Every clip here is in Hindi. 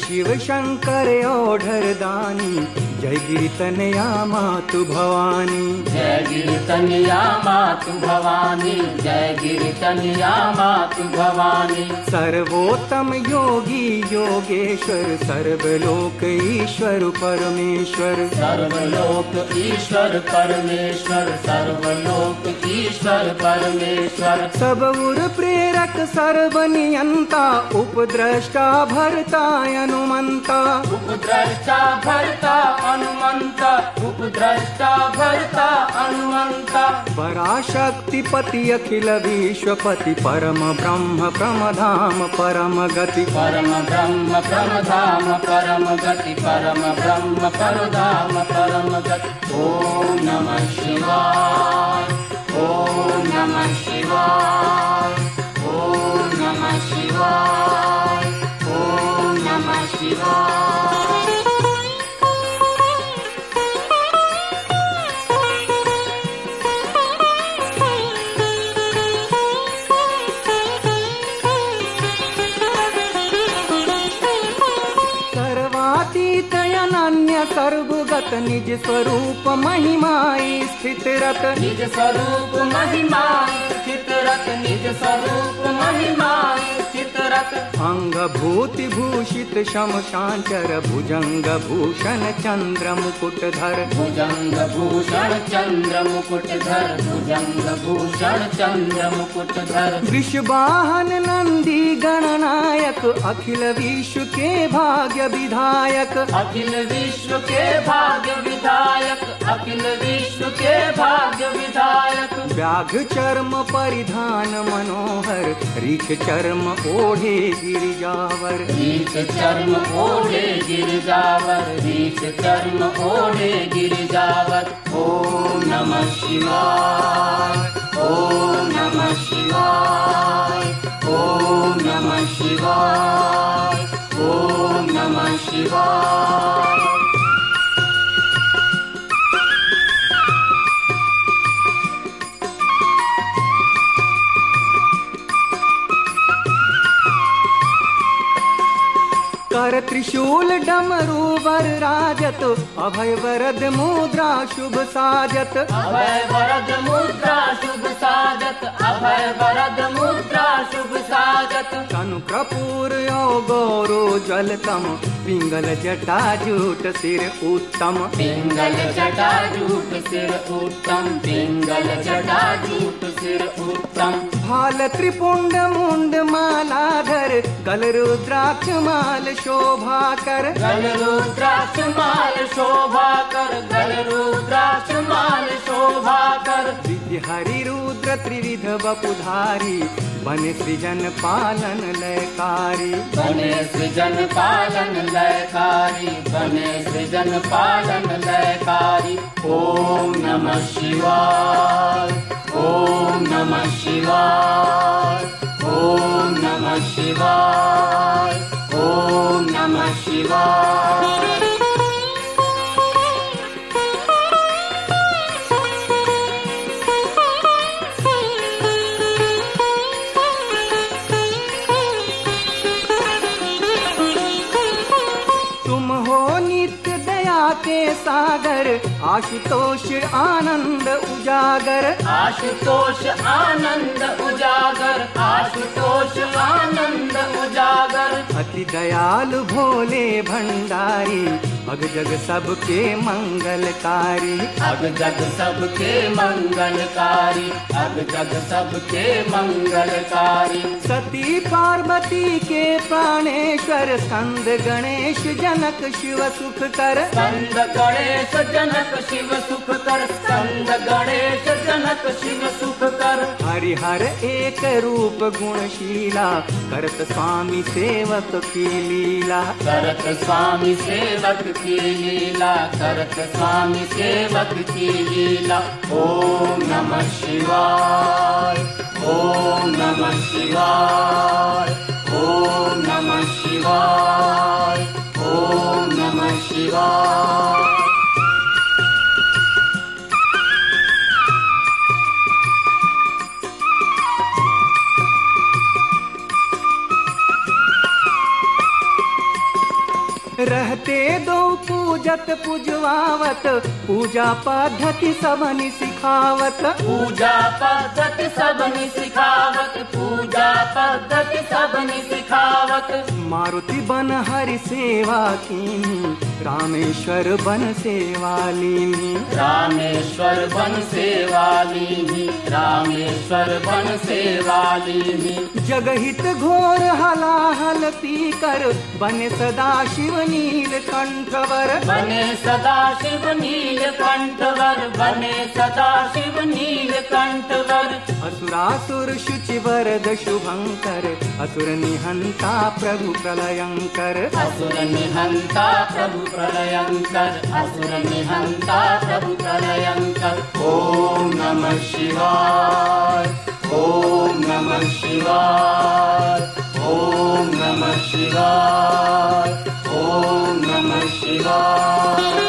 शिव शंकर ओढ़र दानी, जय गिरितनया मातु भवानी। जय गिरितनया मातु भवानी, जय गिरितनया मातु भवानी। सर्वोत्तम योगी योगेश्वर, सर्वलोक ईश्वर परमेश्वर। सर्वलोक ईश्वर परमेश्वर, सर्वलोक ईश्वर परमेश्वर। सब उर प्रेरक सर्वनियंता, उपद्रष्टा भरता अनुमंता। उपद्रष्टा भरता अनुमंता, उपद्रष्टा भरता अनुमंता। पराशक्ति पति अखिल विश्वपति, परम ब्रह्म प्रमधाम परम गति। परम ब्रह्म प्रमधाम परम गति, परम ब्रह्म परमधाम परम गति। ओम नमः शिवाय, ओम नमः शिवाय, ओम नमः शिवाय, ओम नमः शिवाय। अनन्य सर्वगत, निज स्वरूप महिमाई स्थित रत। निज स्वरूप महिमाई स्थित रत, निज स्वरूप महिमाई स्थित रत। अंग भूति भूषित शमशांचर, भुजंग भूषण चंद्र मुकुटधर। भुजंग भूषण चंद्र मुकुटधर, भुजंग भूषण चंद्र मुकुटधर। वृषवाहन नंदी गणनायक, अखिल विश्व के भाग्य विधायक। अखिल विश्व के भाग्य विधायक, अखिल विश्व के भाग्य विधायक। व्याघ्र चर्म परिधान मनोहर, रीछ चर्म ओढ़े गिरिजावर। रीछ चर्म ओढ़े गिरिजावर, रीछ चर्म ओढ़े गिरिजावर। ओम नमः शिवाय, ओम नमः शिवाय, ओम नमः शिवाय, ओम नमः शिवाय। कर त्रिशूल डमरू वर राजत, अभय वरद मुद्रा शुभ साजत। अभय वरद मुद्रा शुभ साजत, अभय वरद मुद्रा शुभ साजत। तनु कपूर गौरो ज्वलतम, पिंगल जटा जूट सिर उत्तम। पिंगल जटा जूट सिर उत्तम, पिंगल जटा जूट सिर उत्तम। भाल त्रिपुंड मुंड मालाधर, गल रुद्राक्ष माल शोभा कर। गल रुद्राक्ष माल शोभा कर, गल रुद्राक्ष माल शोभा कर। विद्य हरि रुद्र त्रिविध वपुधारी, बने सृजन पालन लयकारी। बने सृजन पालन लयकारी, बने सृजन पालन लयकारी। ओम नमः शिवाय, ओम नमः शिवाय, ओम नमः शिवाय, ओम नमः शिवाय। के सागर, आशुतोष आनंद उजागर। आशुतोष आनंद उजागर, आशुतोष आनंद उजागर। अति दयालु भोले भंडारी, अग जग सबके मंगलकारी। अग जग सबके मंगलकारी, अग जग सबके मंगलकारी। सती पार्वती के प्राणेश्वर, स्कंद गणेश जनक शिव सुख कर। स्कंद गणेश जनक शिव सुख कर, स्कंद गणेश जनक शिव सुख कर। हरिहर एक रूप गुणशीला, करत स्वामी सेवक की लीला। करत स्वामी सेवक की लीला, करत स्वामी सेवक की लीला। ओम नमः शिवाय, ओम नमः शिवाय, ओम नमः शिवाय, ओम नमः शिवाय। पूजत पुजवावत पूजा पद्धति सबनि सिखावत। पूजा पद्धति सबनि सिखावत, पूजा पद्धति सबनि सिखावत। मारुति बन हरि सेवा कीनी, रामेश्वर बन सेवा लीनी। रामेश्वर बन सेवा लीनी, रामेश्वर बन सेवा लीनी। जगहित घोर हलाहल पीकर बने सदा शिव नील कंठवर। बने सदा शिव नील कंठवर, बने सदा शिव नील कंठवर। असुरासुर शुचि वरद शुभंकर, असुर निहंता प्रभु प्रलयंकर। असुर निहंता प्रभु प्रलयंकर, असुर निहंता प्रभु प्रलयंकर। ओम नमः शिवाय, ओम नमः शिवाय, ओम नमः शिवाय, ओम नमः शिवाय।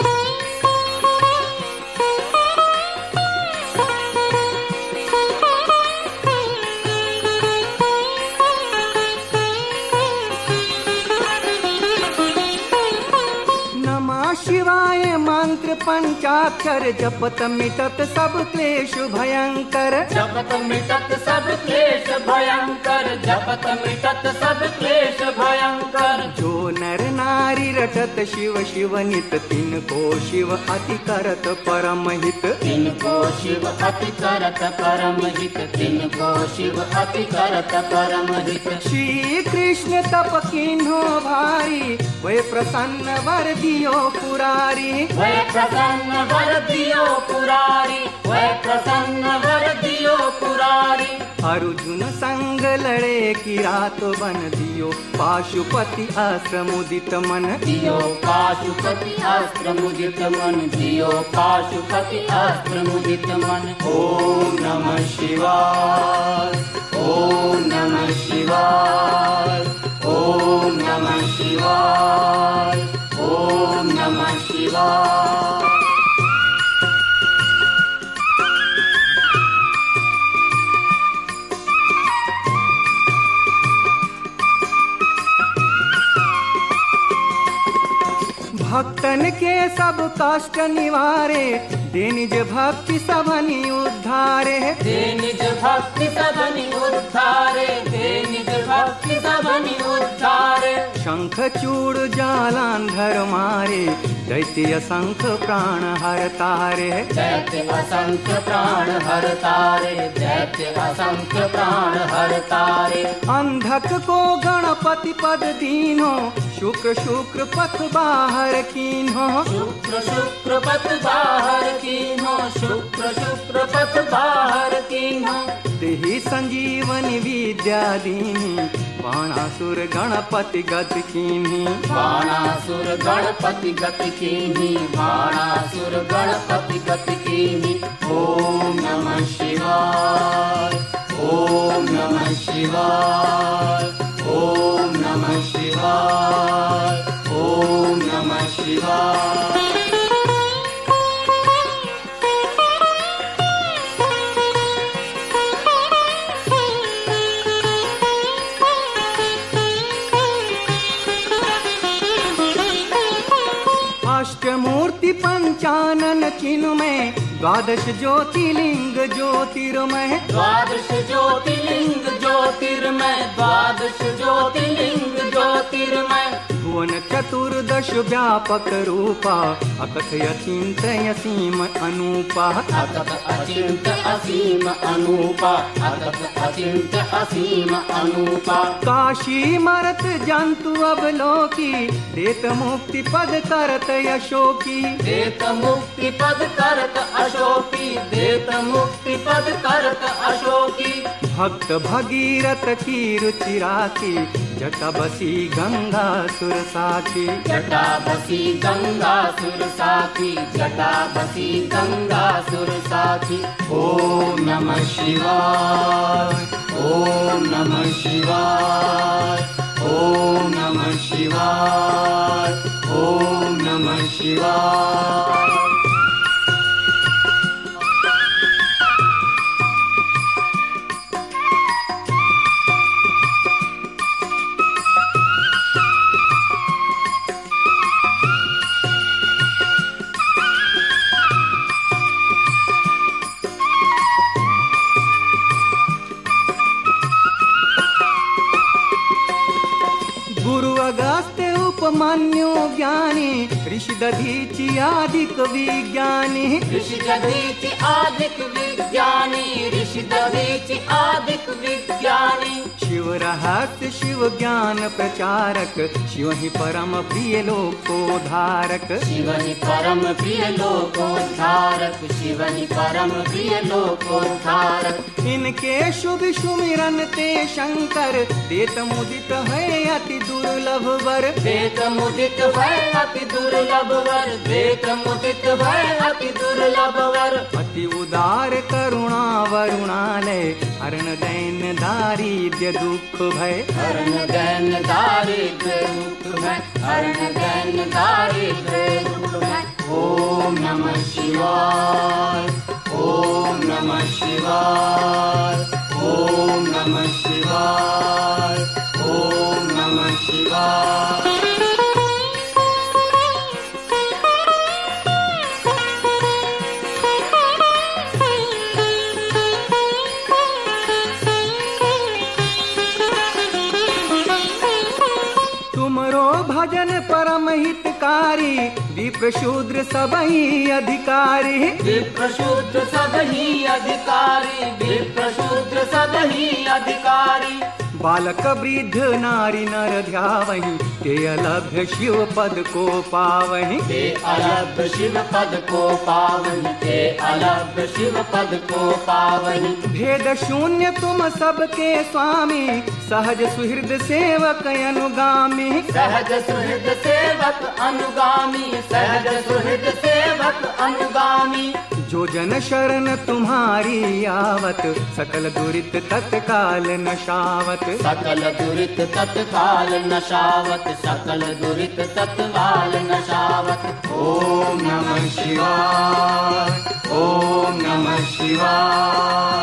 शिवाय मंत्र पंचाक्षर, जपत मिटत सब क्लेश भयंकर। जपत मिटत सब क्लेश भयंकर, जपत मिटत सब क्लेश भयंकर। जो नर नारी रटत शिव शिव नित, तिनको शिव अति करत परम हित। तिनको शिव अति करत परम हित, तिनको शिव अति करत परम हित। श्री कृष्ण तप कीन्हो भारी, वे प्रसन्न वर दियो पुरारी। वै प्रसन्न वर दियो पुरारी, वै प्रसन्न वर दियो पुरारी। अर्जुन संग लड़े की रात बन दियो, पाशुपति अस्त्र मुदित मन। दियो पाशुपति अस्त्र मुदित मन, दियो पाशुपति अस्त्र मुदित मन। ओम नमः शिवाय, ओम नमः शिवाय, ओम नमः शिवाय, ओम नमः शिवाय। भक्तन के सब कष्ट निवारे, दे निज भक्ति सबनि उद्धारे। दे निज भक्ति सबनि उद्धारे, दे निज भक्ति सबनि उद्धारे। शंख चूड़ जालांधर मारे, दैत्य असंख प्राण हर तारे। दैत्य असंख्य प्राण हर तारे, दैत्य असंख्य प्राण हर तारे। अंधक को गणपति पद दीनो, शुक्र शुक्र पथ बाहर कीन्हो। शुक्र शुक्र पथ बाहर कीन्हो, शुक्र शुक्र पथ बाहर कीन्हो। देहि संजीवनी विद्या दीनी, बाणासुर गणपति गत कीन्ही। बाणासुर गणपति गत कीन्ही, बाणासुर गणपति गत कीन्ही। ओम नमः शिवाय, ओम नमः शिवाय, ओम नमः शिवाय, ओम नमः शिवाय। अष्टमूर्ति पंचानन चिन्मय, द्वादश ज्योतिर्लिंग ज्योतिर्मय। द्वादश ज्योतिर्लिंग ज्योतिर्मय, द्वादश ज्योतिर्लिंग ज्योतिर्मय। भुवन चतुर्दश व्यापक रूपा, अकथय चिंतय सीम अनूपा। अतत अचिंत असीम अनूपा, अतत अचिंत असीम अनूपा। काशी मरत जंतु अवलोकी, देत मुक्ति पद करत यशोकी। देत मुक्ति पद करत अशोकी, देत मुक्ति पद करत अशोकी। भक्त भगीरथ की रुचि राखी, जटा बसी गंगा सुर साखी। जटा बसी गंगा सुर साखी, जटा बसी गंगा सुर साखी। ओम नमः शिवाय, ओम नमः शिवाय, ओम नमः शिवाय, ओम नमः शिवाय। ऋषि दधीचि आदिक विज्ञानी ऋषि दधीचि आदिक विज्ञानी ऋषि दधीचि आदिक विज्ञानी शिव रहस्य शिव ज्ञान प्रचारक शिव ही परम प्रिय लोकोद्धारक शिव ही परम प्रिय लोकोद्धारक शिव ही परम प्रिय लोकोद्धारक इनके शुभ सुमिरन ते शंकर देत मुदित है अति दुर्लभ वर देत मुदित है अति दुर्लभ वर देत मुदित है अति दुर्लभ वर अति उदार करुणा वरुणालय हरण दैन दारिद्र्य दुख भय हरण दैन दारिद्र्य दुख भय हरण दैन दारिद्र्य दुख भय ओम नमः शिवाय ओम नमः शिवाय ओम नमः शिवाय ओम नमः शिवाय तुमरो भजन परम हितकारी विप्र शूद्र सबही अधिकारी विप्र शूद्र सबही अधिकारी विप्र शूद्र सबही अधिकारी बालक वृद्ध नारी नर ध्यावहि ते अलभ्य शिव पद को पावहि ते अलभ्य शिव पद को पावहि ते अलभ्य शिव पद को पावहि भेद शून्य तुम सबके स्वामी सहज सुहृद सेवक अनुगामी सहज सुहृद सेवक अनुगामी सहज सुहृद सेवक अनुगामी जो जन शरण तुम्हारी आवत सकल दुरित तत्काल नशावत सकल दुरित तत्काल नशावत सकल दुरित तत्काल नशावत ओम नमः शिवाय ओम नमः शिवाय